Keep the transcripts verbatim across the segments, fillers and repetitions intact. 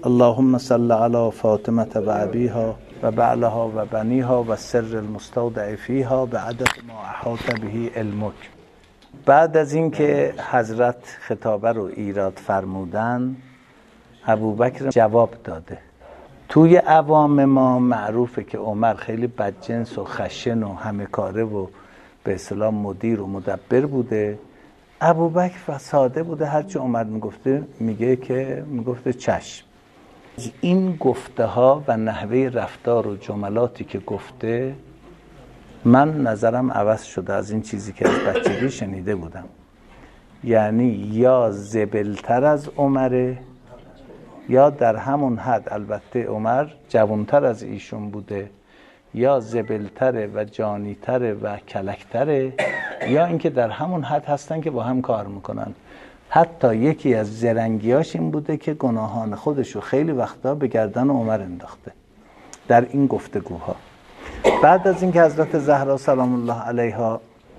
اللهم صل علی فاطمه و ابیها و بعلها و بنیها و سر المستودع فیها به عدد ما احاط به علمک. بعد از اینکه حضرت خطابه رو ایراد فرمودن، ابوبکر جواب داده. توی عوام ما معروفه که عمر خیلی بدجنس و خشن و همه کاره و به اصطلاح مدیر و مدبر بوده. ابوبکر ساده بوده، هرچی عمر میگفته میگه که میگفته چشم. این گفته ها و نحوه رفتار و جملاتی که گفته، من نظرم عوض شده از این چیزی که از بچگی شنیده بودم. یعنی یا زبلتر از عمره یا در همون حد، البته عمر جوانتر از ایشون بوده، یا زبلتره و جانیتره و کلکتره، یا اینکه در همون حد هستن که با هم کار میکنن. حتی یکی از زرنگیاش این بوده که گناهان خودشو خیلی وقتا به گردن عمر انداخته در این گفتگوها. بعد از اینکه حضرت زهرا سلام الله علیها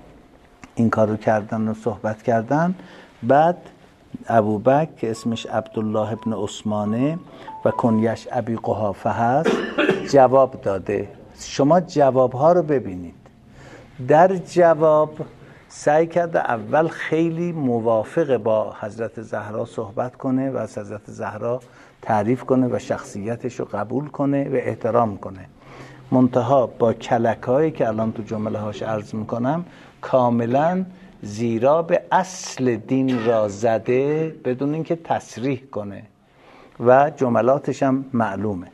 این کارو کردن و صحبت کردن، بعد ابوبکر که اسمش عبدالله ابن عثمانه و کنیش ابی قحافه هست جواب داده. شما جوابها رو ببینید. در جواب سعی کرده اول خیلی موافق با حضرت زهرا صحبت کنه و از حضرت زهرا تعریف کنه و شخصیتش رو قبول کنه و احترام کنه. منتها با کلکایی که الان تو جمله هاش عرض میکنم کاملا زیرا به اصل دین را زده بدون اینکه تصریح کنه و جملاتش هم معلومه.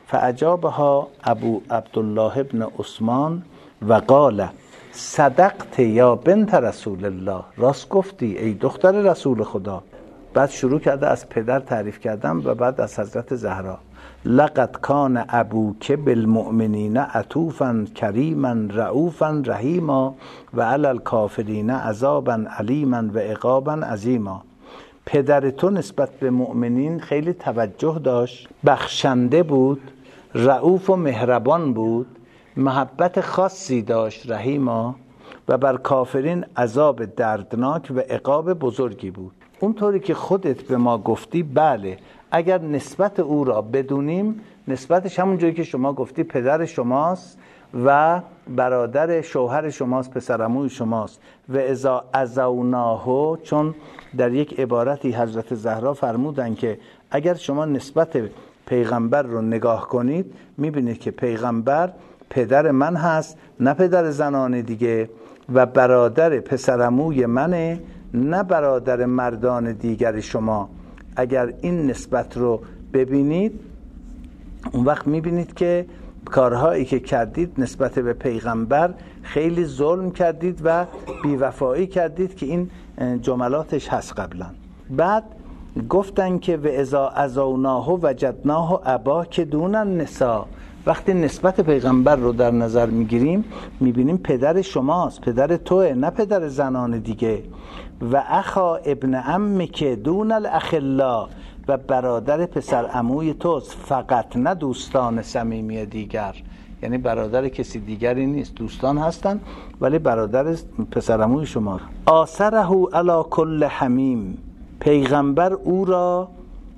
فاجابها ابو عبدالله ابن عثمان و قال صدقت یا بنت رسول الله، راست گفتی ای دختر رسول خدا. بعد شروع کرده از پدر تعریف کردم و بعد از حضرت زهرا. لقد کان ابوک بالمؤمنین عطوفا کریما رؤوفا رحیما و علی الکافرین عذابا علیما و عقابا عظیما. پدر تو نسبت به مؤمنین خیلی توجه داشت، بخشنده بود، رؤوف و مهربان بود، محبت خاصی داشت، رحیما، و بر کافرین عذاب دردناک و عقاب بزرگی بود. اونطوری که خودت به ما گفتی بله، اگر نسبت او را بدونیم نسبتش همون جایی که شما گفتی پدر شماست و برادر شوهر شماست، پسرعموی شماست. و اذا عزوناه، چون در یک عبارتی حضرت زهرا فرمودن که اگر شما نسبت پیغمبر رو نگاه کنید میبینید که پیغمبر پدر من هست نه پدر زنان دیگه، و برادر پسرعموی منه نه برادر مردان دیگر شما. اگر این نسبت رو ببینید اون وقت میبینید که کارهایی که کردید نسبت به پیغمبر خیلی ظلم کردید و بیوفایی کردید که این جملاتش هست قبلا. بعد گفتن که و اذا عزوناه وجدناه اباک دون النساء، وقتی نسبت پیغمبر رو در نظر میگیریم میبینیم پدر شماست، پدر توه نه پدر زنان دیگه. و اخا ابن عمک دون الاخلا، و برادر پسر عموی توست فقط نه دوستان صمیمی دیگر، یعنی برادر کسی دیگری نیست، دوستان هستن ولی برادر پسر عموی شما. آثره علی کل حمیم، پیغمبر او را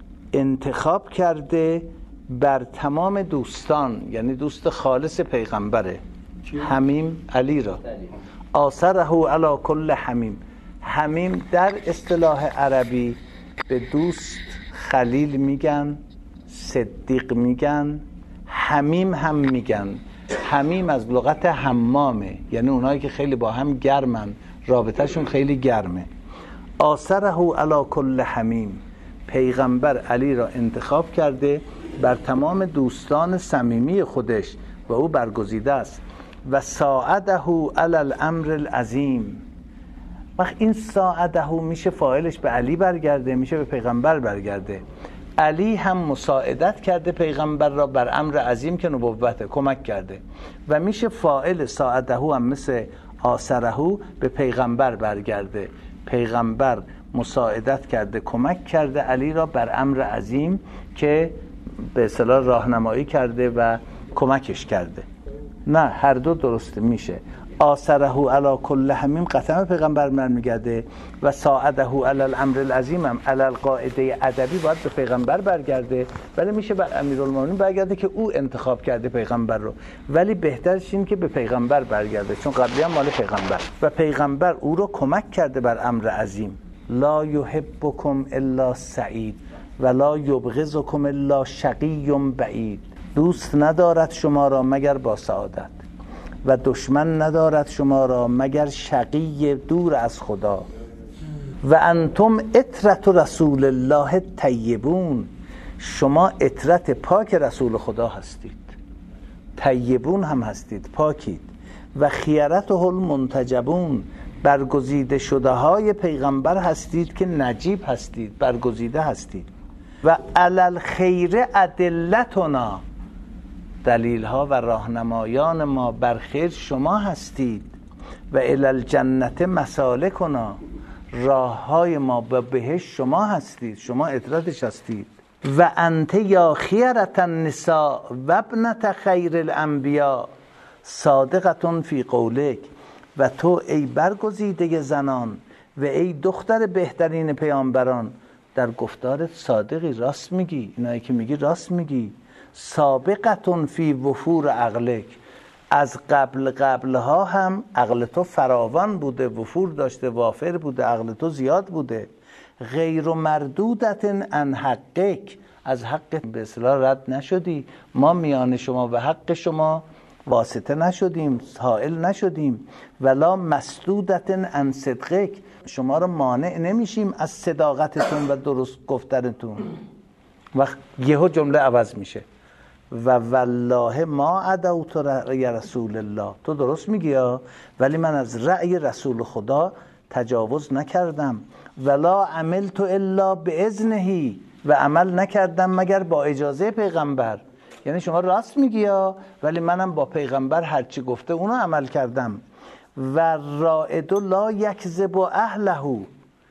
انتخاب کرده بر تمام دوستان، یعنی دوست خالص پیغمبره. حمیم علی را. آثره علی کل حمیم. حمیم در اصطلاح عربی به دوست خلیل میگن، صدیق میگن، حمیم هم میگن. حمیم از لغت حمامه، یعنی اونایی که خیلی با هم گرمن، رابطهشون خیلی گرمه. آثره علی کل حمیم، پیغمبر علی را انتخاب کرده بر تمام دوستان صمیمی خودش و او برگزیده است. و ساعده علی الامر العظیم. وقت این ساعده میشه فاعلش به علی برگرده، میشه به پیغمبر برگرده. علی هم مساعدت کرده پیغمبر را بر امر عظیم که نبوته، کمک کرده. و میشه فاعل ساعده هم مثل آثره به پیغمبر برگرده. پیغمبر مساعدت کرده، کمک کرده علی را بر امر عظیم که به اصطلاح راهنمایی کرده و کمکش کرده. نه، هر دو درسته میشه. آثره علی کل همیم قسم پیغمبر من میگرده و ساعده علی الامر العظیم هم علی القاعده ادبی باید به پیغمبر برگرده، ولی میشه بر امیرالمومنین برگرده که او انتخاب کرده پیغمبر رو، ولی بهترش این که به پیغمبر برگرده چون قبلی هم مال پیغمبر و پیغمبر او رو کمک کرده بر امر عظیم. لا یحبکم الا سعید و لا یبغضکم الا شقی بعید. دوست ندارد شما را مگر با سعادت و دشمن ندارد شما را مگر شقی دور از خدا. و انتم عطرة رسول الله طیبون، شما عطرت پاک رسول خدا هستید، طیبون هم هستید، پاکید. و خیرته المنتجبون، برگزیده شده های پیغمبر هستید که نجیب هستید، برگزیده هستید. و علی الخیر ادلتنا، دلیل ها و راهنمایان ما بر خیر شما هستید. و الی الجنت مسالکنا، راه های ما به بهشت شما هستید، شما عطرتش هستید. و انت یا خیرة النساء و ابنة خیر الانبیاء صادقة فی قولک، و تو ای برگزیده زنان و ای دختر بهترین پیامبران در گفتارت صادقی، راست میگی، اینایی که میگی راست میگی. سابقتون فی وفور عقلک، از قبل قبلها هم عقل تو فراوان بوده، وفور داشته، وافر بوده، عقل تو زیاد بوده. غیر مردودت عن حقک، از حق به اصطلاح رد نشدی، ما میان شما و حق شما واسطه نشدیم، حائل نشدیم. ولا مسدودت عن صدقک، شما رو مانع نمیشیم از صداقتتون و درست گفتنتون. وقت یهو جمله عوض میشه. و والله ما عدوت رأی رسول الله، تو درست میگی ها، ولی من از رأی رسول خدا تجاوز نکردم. ولا عملت الا باذنه، و عمل نکردم مگر با اجازه پیغمبر. یعنی شما راست میگی ها، ولی منم با پیغمبر هرچی گفته اونو عمل کردم. و رائد لا یکذب اهله،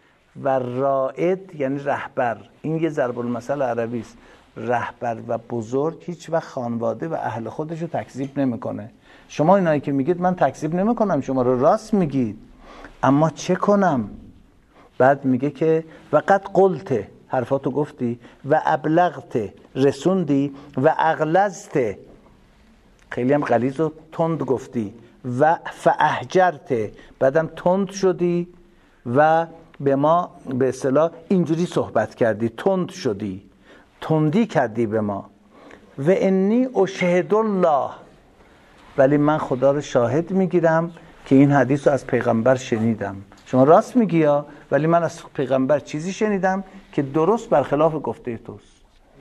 و رائد یعنی رهبر، این یه ضرب المثل عربی است. رهبر و بزرگ هیچ وقت خانواده و اهل خودش رو تکذیب نمیکنه. شما اینایی که میگید من تکذیب نمیکنم، شما رو راست میگید، اما چه کنم؟ بعد میگه که وقد قلت، حرفاتو گفتی، و ابلغت، رسوندی، و اغلظت، خیلی هم غلیظ و تند گفتی، و فاحجرت، بعدم تند شدی و به ما به اصطلاح اینجوری صحبت کردی، تند شدی، تندی کردی به ما. و انی اشهد الله، ولی من خدا رو شاهد میگیرم که این حدیث رو از پیغمبر شنیدم. شما راست میگی ها، ولی من از پیغمبر چیزی شنیدم که درست برخلاف گفته توست.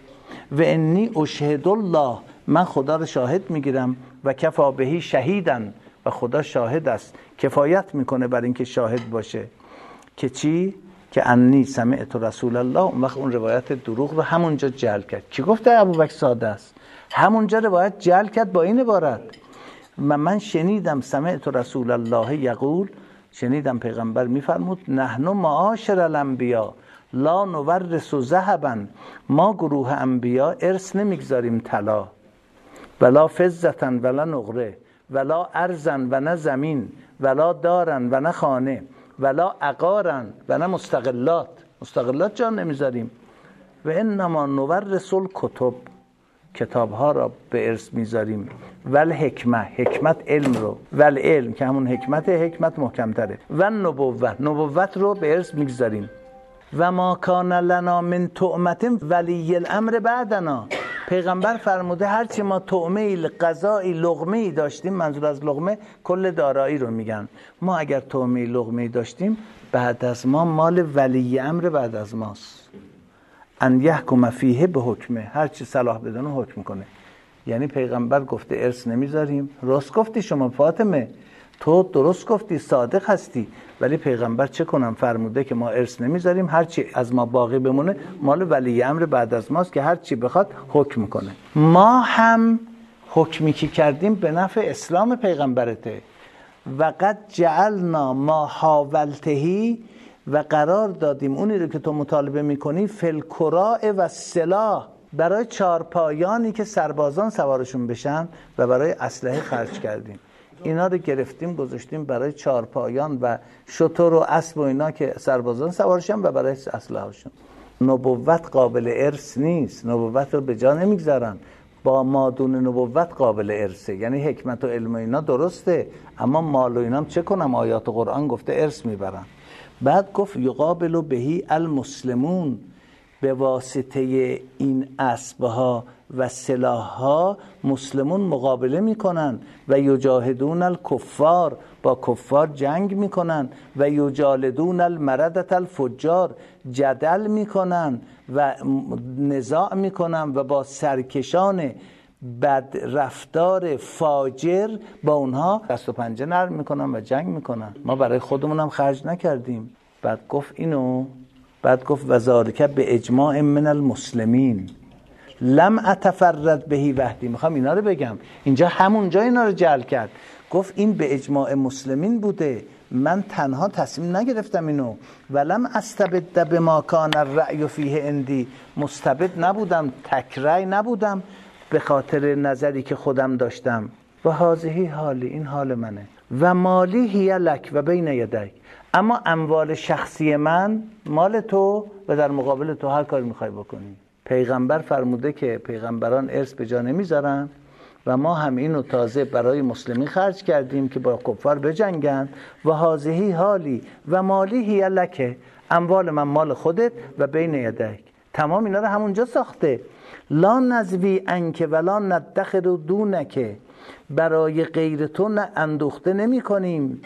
و انی اشهد الله، من خدا رو شاهد میگیرم. و کفا بهی شهیدن، و خدا شاهد است، کفایت میکنه بر اینکه شاهد باشه که چی؟ که انی سمعت رسول الله. اون وقت اون روایت دروغ رو همونجا جعل کرد. چی گفته ابوبکر ساده است؟ همونجا روایت جعل کرد با این عبارت: و من شنیدم سمعت رسول الله یقول، شنیدم پیغمبر میفرمود نحن معاشر الانبیا لا نورث ذهبا، ما گروه انبیا ارث نمیگذاریم طلا، ولا فضتا ولا نقره، ولا ارضا و نه زمین، ولا دارن و نه خانه، ولا عقارن و نه مستقلات، مستقلات جان نمیذاریم. و انما نورث الکتب، کتاب ها را به ارث میذاریم. ول حکمه، حکمت علم رو، ول علم که همون حکمت، حکمت محکم تره. و نبوت، نبوت رو به ارث میگذاریم. و ما کان لنا من طعمت ولی الامر بعدنا، پیغمبر فرموده هرچی ما طعمه غذایی لقمه داشتیم، منظور از لقمه کل دارایی رو میگن، ما اگر طعمه لقمه داشتیم بعد از ما مال ولی امر بعد از ماست. ان یحکم فیه به حکمه، هرچی صلاح بدونه حکم کنه. یعنی پیغمبر گفته ارث نمیذاریم، راست گفتی شما فاطمه، تو درست گفتی، صادق هستی، ولی پیغمبر چه کنم فرموده که ما ارث نمیذاریم، هرچی از ما باقی بمونه مال ولی امر بعد از ماست که هرچی بخواد حکم کنه. ما هم حکمی که کردیم به نفع اسلام پیغمبرته. و قد جعلنا ما حاولتهی، و قرار دادیم اونی رو که تو مطالبه میکنی فلکراء و سلاح، برای چارپایانی که سربازان سوارشون بشن و برای اسلحه خرج کردیم. اینا رو گرفتیم گذاشتیم برای چارپایان و شتر و اسب و اینا که سربازان سوارشن و برای اسلحه‌شون. نبوت قابل ارث نیست، نبوت رو به جا نمیگذارن. با مادون نبوت قابل ارثه، یعنی حکمت و علم و اینا درسته، اما مال و اینا چه کنم؟ آیات قرآن گفته ارث میبرن. بعد گفت یقابل بهی المسلمون، به واسطه این اسبها و سلاحها مسلمون مقابله میکنن و یجاهدون الکفار، با کفار جنگ میکنن و یجالدون المردة الفجار، جدل میکنن و نزاع میکنن و با سرکشان بد رفتار فاجر با اونها دست و پنجه نرم میکنن و جنگ میکنن. ما برای خودمون هم خرج نکردیم. بعد گفت اینو، بعد گفت وذالک به اجماع من المسلمین لم اتفرد بهی وحدی. میخوام اینا رو بگم، اینجا همونجا اینا رو جعل کرد. گفت این به اجماع مسلمین بوده، من تنها تصمیم نگرفتم اینو. ولم استبد بما کان الرأی فیه عندی، مستبد نبودم، تکرای نبودم به خاطر نظری که خودم داشتم. و هذه حالی، این حال منه. و مالی هی لک و بین یدیک، اما اموال شخصی من مال تو و در مقابل تو هر کاری میخوای بکنی. پیغمبر فرموده که پیغمبران ارث به جا نمیذارن و ما هم اینو تازه برای مسلمین خرج کردیم که با کفار بجنگن. و هذه حالی و مالی هی لک، اموال من مال خودت و بین یدیک. تمام اینا رو همونجا ساخته. لا نزوی انک ولا ندخر دونک، برای غیر تو نه اندوخته نمی کنیم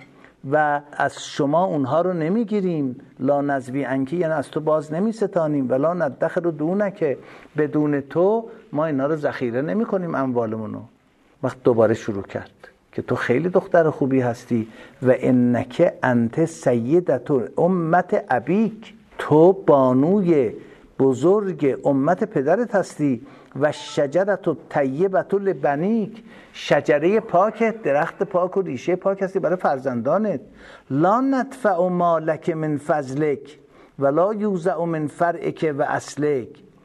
و از شما اونها رو نمیگیریم. لا نزوی انکی یعنی از تو باز نمی ستانیم، ولا ندخر دونک، بدون تو ما اینا رو ذخیره نمی کنیم اموالمونو. وقت دوباره شروع کرد که تو خیلی دختر خوبی هستی و انک انت سیدت امت ابیک، تو بانوی بزرگ امت پدرت هستی. و شجرت و طیبت لبنیک، شجره پاکت، درخت پاک و ریشه پاک هستی برای فرزندانت. لا ندفع مالک من فضلک ولا یوزع من فرعک و اصلک،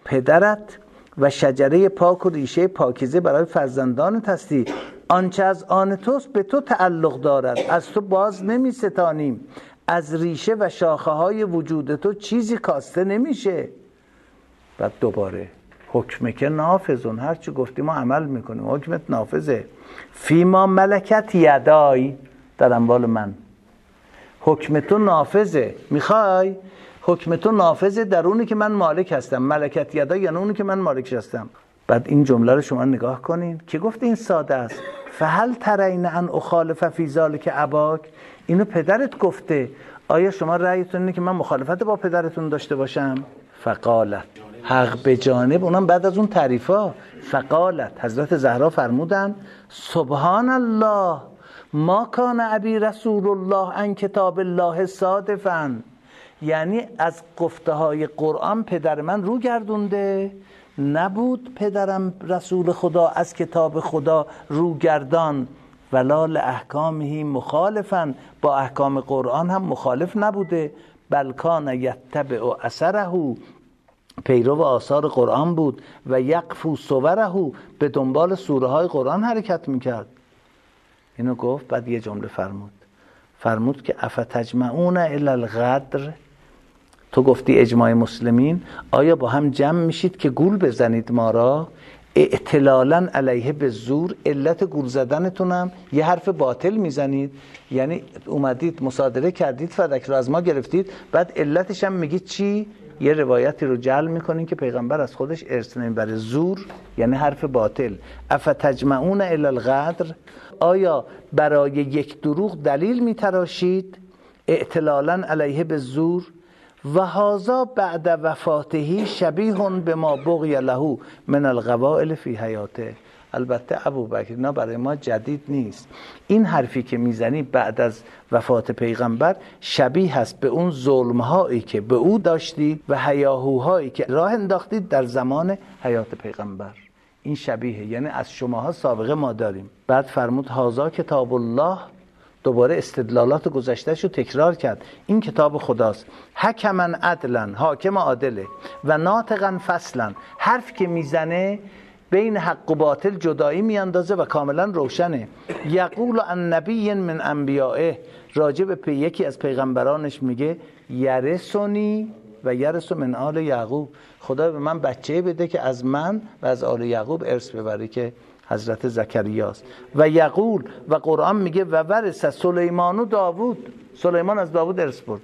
پدرت و شجره پاک و ریشه پاکیزه برای فرزندانت هستی. آنچه از آن توست به تو تعلق دارد، از تو باز نمی ستانیم. از ریشه و شاخه های وجود تو چیزی کاسته نمیشه. بعد دوباره حکمک نافذون، هر چی گفتی ما عمل میکنیم، حکمت نافذه. فیما ملکت یدای، در اموال من حکم تو نافذه. میخوای حکم تو نافذه در اونی که من مالک هستم. ملکت یدای یعنی اونی که من مالک هستم. بعد این جمله رو شما نگاه کنین که گفت این ساده است. فهل ترین ان اخالف فی ذلک اباک، اینو پدرت گفته، آیا شما رأیتون اینه که من مخالفت با پدرتون داشته باشم؟ فقالت، حق به جانب، اونم بعد از اون تعریفا. فقالت، حضرت زهرا فرمودن سبحان الله ما کان ابی رسول الله عن کتاب الله صادفا، یعنی از گفته های قرآن پدر من رو گردونده نبود، پدرم رسول خدا از کتاب خدا رو گردان. ولا لاحکامه مخالفا، با احکام قرآن هم مخالف نبوده. بل کان یتبع اثره، پیرو آثار قرآن بود. و یقفو صوره، به دنبال سوره های قرآن حرکت میکرد. اینو گفت. بعد یه جمله فرمود، فرمود که افتجمعون الی الغدر، تو گفتی اجماع مسلمین، آیا با هم جمع میشید که گول بزنید ما را؟ اعتلالا علیه به زور، علت گول زدنتونم یه حرف باطل میزنید، یعنی اومدید مصادره کردید فدک رو از ما گرفتید، بعد علتش هم میگید چی؟ یه روایتی رو جعل میکنین که پیغمبر از خودش ارث نمیبره. زور یعنی حرف باطل. افتجمعون الی الغدر، آیا برای یک دروغ دلیل میتراشید؟ اعتلالا علیه به زور. و هذا بعد وفاته شبیه بما بغی له من القوائل فی حیاته. البته ابوبکر اینا برای ما جدید نیست. این حرفی که میزنی بعد از وفات پیغمبر شبیه هست به اون ظلم‌هایی که به او داشتی و هیاهوهایی که راه انداختید در زمان حیات پیغمبر. این شبیه، یعنی از شماها سابقه ما داریم. بعد فرمود هذا کتاب الله، دوباره استدلالات گذشته‌اش رو تکرار کرد. این کتاب خداست. حکما عدلا، حاکم عادله. و ناطقا فصلا، حرف که میزنه بین حق و باطل جدایی میاندازه و کاملا روشنه. یقول عن نبی من انبیائه، راجع به یکی از پیغمبرانش میگه یرثنی و یرث من آل یعقوب، خدا به من بچه بده که از من و از آل یعقوب ارث ببره، که حضرت زکریاست. و یقول، و قرآن میگه و ورث سلیمان و داوود، سلیمان از داوود ارث برد.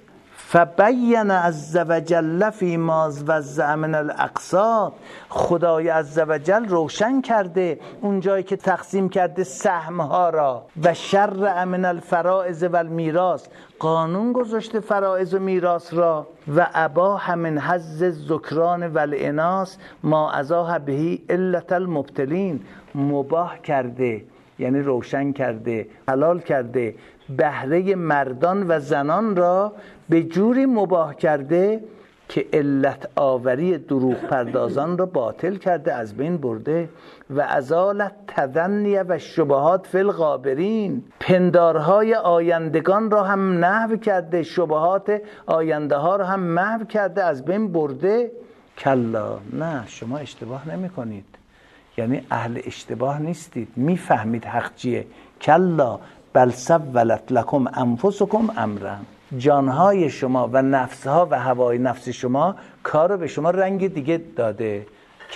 فبین عز وجل فی ما وزع من الاقساط، خدای عز وجل روشن کرده اون جایی که تقسیم کرده سهمها را. و شرع من الفرائض و المیراث، قانون گذاشته فرائض و میراث را. و اباح من حظ الذکران و الاناث ما ازاح به علت المبتلین، مباح کرده یعنی روشن کرده، حلال کرده بهره مردان و زنان را، به جوری مباح کرده که علت آوری دروغ پردازان را باطل کرده، از بین برده. و ازالت تدنیه و شبهات فی الغابرین، پندارهای آیندگان را هم محو کرده، شبهات آینده ها را هم محو کرده، از بین برده. کلا، نه شما اشتباه نمی کنید، یعنی اهل اشتباه نیستید، میفهمید حق چیه. کلا بل سولت لکم انفسکم امرا، جانهای شما و نفسها و هوای نفس شما کار رو به شما رنگ دیگه داده.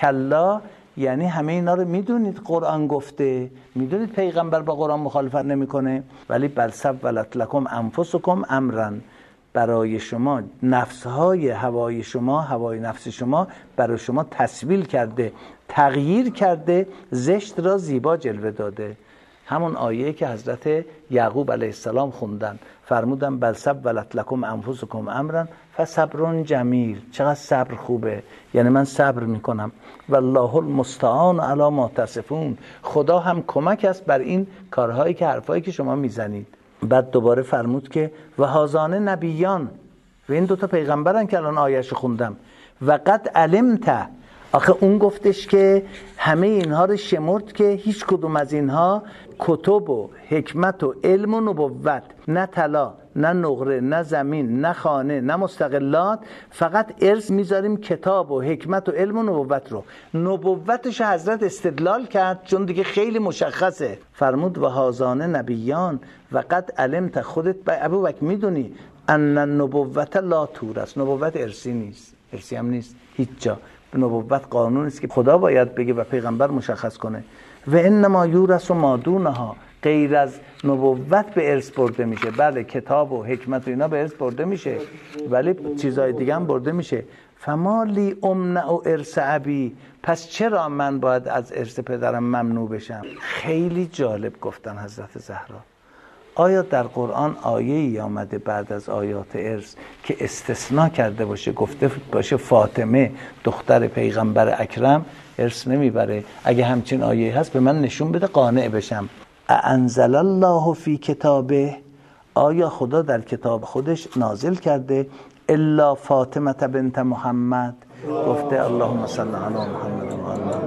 کلا یعنی همه اینا رو میدونید، قرآن گفته، میدونید پیغمبر با قرآن مخالفت نمیکنه، ولی بل سولت لکم انفسکم امرا، برای شما نفسهای هوای شما، هوای نفس شما برای شما تسویل کرده، تغییر کرده، زشت را زیبا جلوه داده. همون آیه که حضرت یعقوب علیه السلام خوندن، فرمودن بل سولت لکم انفسکم امرا فصبر جمیل، چقدر صبر خوبه، یعنی من صبر میکنم. والله المستعان علی ما تصفون، خدا هم کمک است بر این کارهایی که حرفایی که شما میزنید. بعد دوباره فرمود که و هازانه نبیان، و این دوتا پیغمبرن که الان آیه‌شو خوندم. و قد علمت، آخه اون گفتش که همه اینها رو شمرد که هیچ کدوم از اینها کتب و حکمت و علم و نبوت، نه طلا نه نقره نه زمین نه خانه نه مستقلات، فقط ارث میذاریم کتاب و حکمت و علم و نبوت رو. نبوتش حضرت استدلال کرد چون دیگه خیلی مشخصه، فرمود و هازانه نبیان و قد علمت، خودت ابوبکر میدونی ان النبوت لا تورث، نبوت ارثی نیست، ارثی هم نیست هیچ جا. نبوت قانونی است که خدا باید بگه و پیغمبر مشخص کنه. و انما یورث ما دونها، غیر از نبوت به ارث برده میشه. بله کتاب و حکمت و اینا به ارث برده میشه، ولی چیزای دیگه هم برده میشه. فما لی امنع ارث ابی، پس چرا من باید از ارث پدرم ممنوع بشم؟ خیلی جالب گفتن حضرت زهرا. آیا در قرآن آیه‌ای آمده بعد از آیات ارث که استثناء کرده باشه، گفته باشه فاطمه دختر پیغمبر اکرم ارث نمیبره؟ اگه همچین آیه‌ای هست به من نشون بده قانع بشم. انزل الله فی کتابه، آیا خدا در کتاب خودش نازل کرده الا فاطمه بنت محمد، گفته اللهم صل علی محمد و آل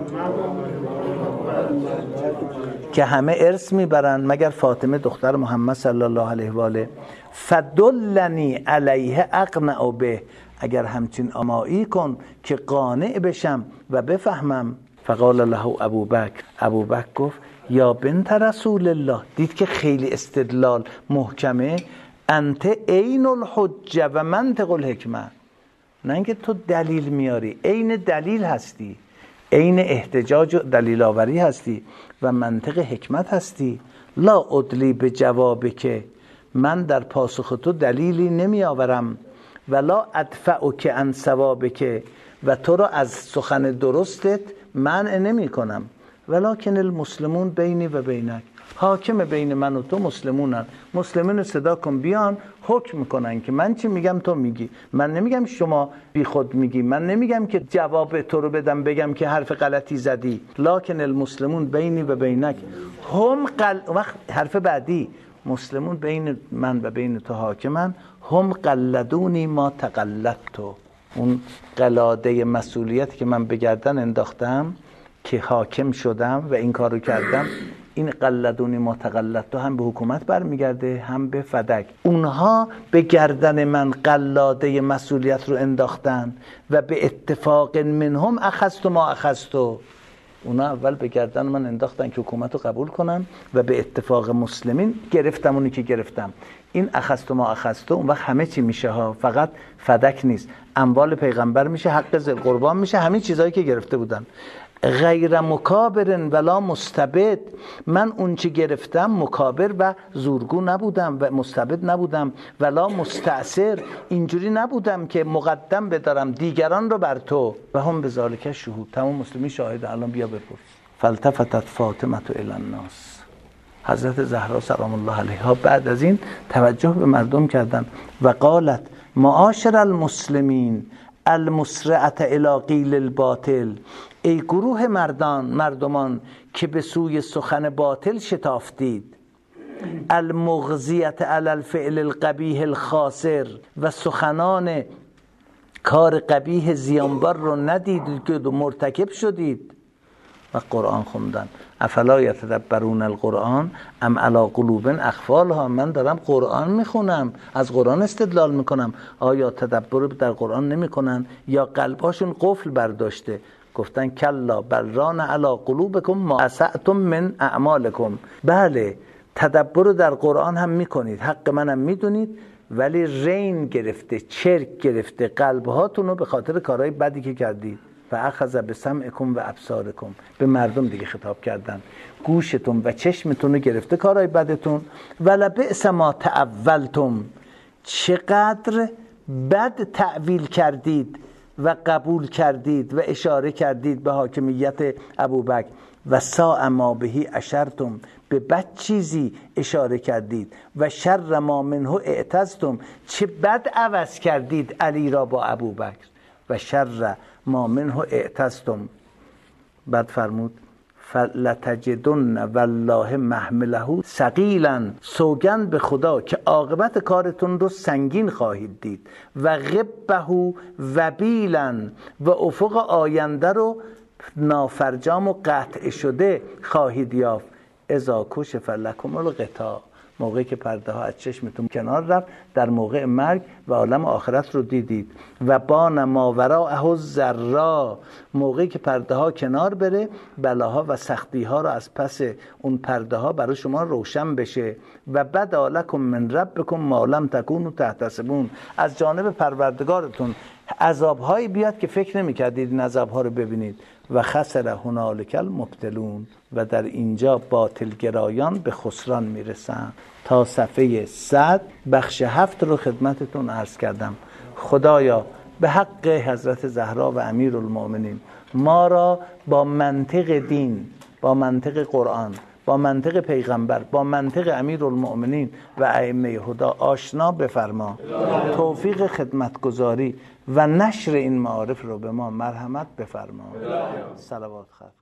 که همه ارث میبرن مگر فاطمه دختر محمد صلی الله علیه و آله. فدلنی علیه اقنع به، اگر همچین آمایی کن که قانع بشم و بفهمم. فقال له ابوبکر، ابوبکر گفت یا بنت رسول الله، دید که خیلی استدلال محکمه، انت عین الحجه و منطق الحکمه، نه اینکه تو دلیل میاری، عین دلیل هستی، عین احتجاج و دلیل آوری هستی و منطق حکمت هستی. لا ادلی به جواب که، من در پاسخ تو دلیلی نمی آورم. ولا ادفع که عن ثواب که، و تو را از سخن درستت منع نمی کنم. ولکن المسلمون بینی و بینک، حاکم بین من و تو مسلمونن، مسلمون صدا کن بیان حکم میکنن که من چی میگم تو میگی، من نمیگم شما بی خود میگی، من نمیگم که جواب تو رو بدم بگم که حرف غلطی زدی. لکن المسلمون بینی و بینک هم قل... وقت حرف بعدی، مسلمون بین من و بین تو حاکمن، هم قلدونی ما تقلدتو، اون قلاده مسئولیت که من به گردن انداختم که حاکم شدم و این کارو کردم، این قلدونی متقلد تو هم به حکومت برمیگرده هم به فدک. اونها به گردن من قلاده مسئولیت رو انداختن و به اتفاق منهم اخذت ما اخذت، اونا اول به گردن من انداختن که حکومت رو قبول کنم و به اتفاق مسلمین گرفتم اونی که گرفتم. این اخذت ما اخذت اون وقت همه چی میشه ها، فقط فدک نیست، اموال پیغمبر میشه، حق ذی القربان میشه، همین چیزایی که گرفته بودن. غیر مکابر ولا مستبد، من اون چی گرفتم مکابر و زورگو نبودم و مستبد نبودم، ولا مستعسر، اینجوری نبودم که مقدم بدارم دیگران رو بر تو. و هم به ذالک شهود، تمام مسلمی شاهد. الان بیا بپرس. فالتفتت فاطمه الی الناس، حضرت زهرا سلام الله علیها بعد از این توجه به مردم کردن و قالت معاشر المسلمین المسرعت الی قیل الباطل، ای گروه مردان مردمان که به سوی سخن باطل شتافتید، المغزیت علی الفعل القبیح الخاسر، و سخنان کار قبیح زیانبار رو ندید که مرتکب شدید. و قرآن خوندن. افلا یتدبرون القرآن ام علی قلوب اقفالها، من دارم قرآن میخونم، از قرآن استدلال میکنم، آیا تدبر در قرآن نمیکنن یا قلباشون قفل برداشته؟ گفتن کلا بل ران علی قلوبکم ما اسعتم من اعمالکم. بله تدبر در قرآن هم میکنید، حق منم میدونید، ولی رین گرفته، چرک گرفته قلبهاتون رو به خاطر کارهای بدی که کردید. و اخذ بسمعکم و ابصارکم، به مردم دیگه خطاب کردن، گوشتون و چشمتون رو گرفته کارهای بدتون. ولبئس ما تأولتم، چقدر بد تعویل کردید و قبول کردید و اشاره کردید به حاکمیت ابوبکر. و ساء ما بهی اشرتم، به بد چیزی اشاره کردید. و شر ما منه اعتزتم، چه بد عوض کردید علی را با ابوبکر. و شر ما منه اعتزتم، بعد فرمود فلتجدن والله محمله ثقیلا، سوگند به خدا که عاقبت کارتون رو سنگین خواهید دید. و غبه وبیلا، و افق آینده رو نافرجام و قطع شده خواهید یافت. اذا کشف لکم الغطاء، موقعی که پرده ها از چشمتون کنار رفت، در موقع مرگ و عالم آخرت رو دیدید. و بان ما وراءه الضرا، موقعی که پرده ها کنار بره، بلاها و سختی ها رو از پس اون پرده ها برای شما روشن بشه. و بدا لکم من ربکم ما لم تکونوا تحتسبون، از جانب پروردگارتون عذاب هایی بیاد که فکر نمی‌کردید این عذاب ها رو ببینید. و خسر هنالک المبطلون، و در اینجا باطلگرایان به خسران میرسن. تا صفحه صد بخش هفت رو خدمتتون عرض کردم. خدایا به حق حضرت زهرا و امیرالمؤمنین ما را با منطق دین، با منطق قرآن، با منطق پیغمبر، با منطق امیرالمؤمنین و ائمه هدی آشنا بفرما. توفیق خدمتگزاری و نشر این معارف رو به ما مرحمت بفرما. صلوات خواهد.